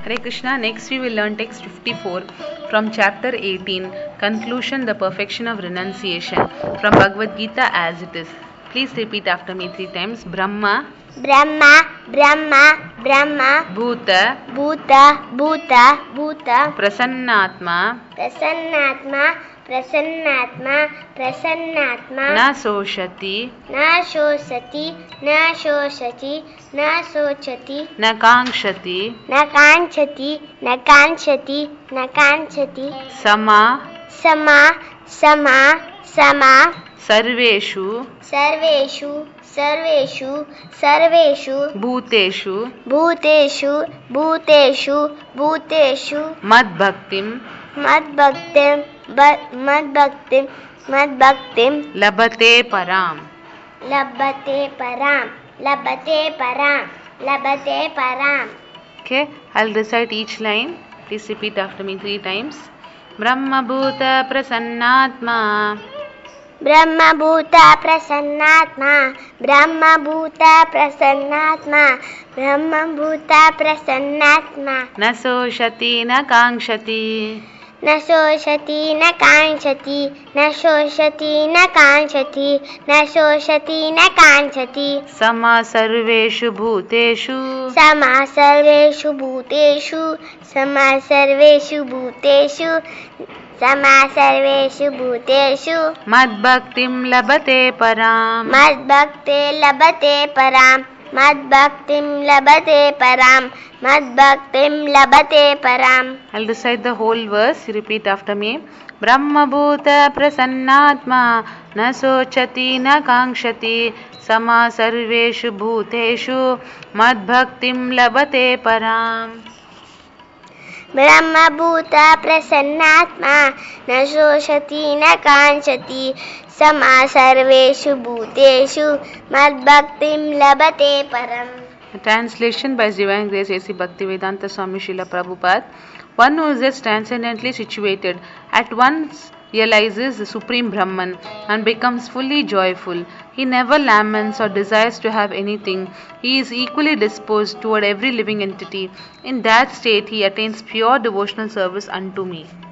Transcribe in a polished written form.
Hare Krishna. Next we will learn text 54 from chapter 18, conclusion, the perfection of renunciation, from Bhagavad Gita as it is. Please repeat after me 3 times. Brahma, Brahma, Brahma, Brahma, Bhuta, Bhuta, Bhuta, Bhuta, Prasannatma, Prasannatma, Prasannatma, Prasannatma, Na Soshati, Na Shosati, Na Shosati, Na Sochati, Na Kankshati, Na Kanchati, Na Kanchati, Na Kanchati, Sama, Sama, Sama, Sama, Sarveshu, Sarveshu, Sarveshu, Sarveshu, Bhuteshu, Bhuteshu, Bhuteshu, Bhuteshu, Madbhaktim, Madbhaktim, Madbhaktim, Madbhaktim, Labhate Param. Labhate Param, Labhate Param, Labhate Param. Okay, I'll recite each line. Please repeat after me 3 times. Brahma Bhuta Prasannatma, Brahma Bhuta Prasannatma, Brahma Bhuta Prasannatma, Brahma Bhuta Prasannatma, Na Soshati Na Kankshati, Na Soshati Na Kanchati, Na Soshati Na Kanchati, Na Soshati Na Kanchati, Sama Sarveshu Bhuteshu, Sama Sarveshu Bhuteshu, Sama Sarveshu Bhuteshu, Sama Sarveshu Bhuteshu, Madbhaktim Labhate Param. Madbhakti Labhate Param, Madbhaktim Labhate Param, Madbhaktim Labhate Param. I'll recite the whole verse. You repeat after me. Brahma Bhuta Prasannatma, Na Sochati Na Kankshati, Sama Sarveshu Bhuteshu, Madbhaktim Labhate Param. Brahma Bhuta Prasannatma, Na Soshati Na Kanchati, Sama Sarveshu Bhuteshu, Madbhaktim Labhate Param. A translation by His Divine Grace A.C. Bhaktivedanta Swami Srila Prabhupada. One who is thus transcendently situated at once realizes the Supreme Brahman and becomes fully joyful. He never laments or desires to have anything. He is equally disposed toward every living entity. In that state, he attains pure devotional service unto me.